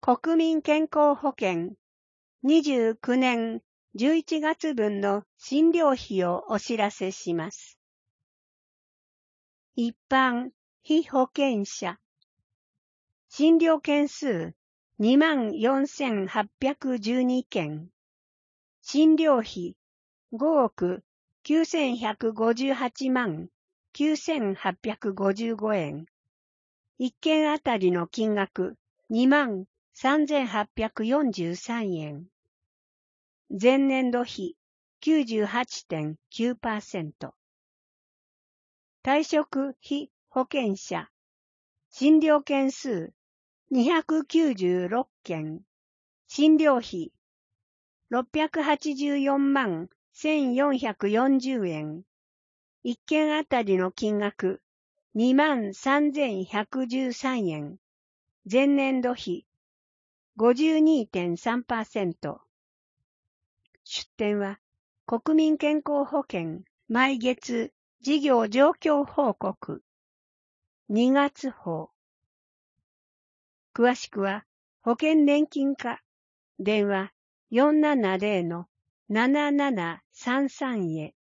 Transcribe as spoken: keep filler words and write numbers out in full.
国民健康保険にじゅうきゅうねんじゅういちがつ分の診療費をお知らせします。一般、非保険者。診療件数にまんよんせんはっぴゃくじゅうにけん。診療費ごおくきゅうせんひゃくごじゅうはちまんきゅうせんはっぴゃくごじゅうごえん。一件あたりの金額にまんさんぜんはっぴゃくよんじゅうさんえん。前年度比 きゅうじゅうはちてんきゅうパーセント。退職非保険者。診療件数にひゃくきゅうじゅうろっけん。診療費ろっぴゃくはちじゅうよんまんせんよんひゃくよんじゅうえん。一件あたりの金額にまんさんぜんひゃくじゅうさんえん。前年度比 ごじゅうにてんさんパーセント。出典は国民健康保険毎月事業状況報告にがつほう。詳しくは保険年金課電話 よんななぜろのななななさんさん へ。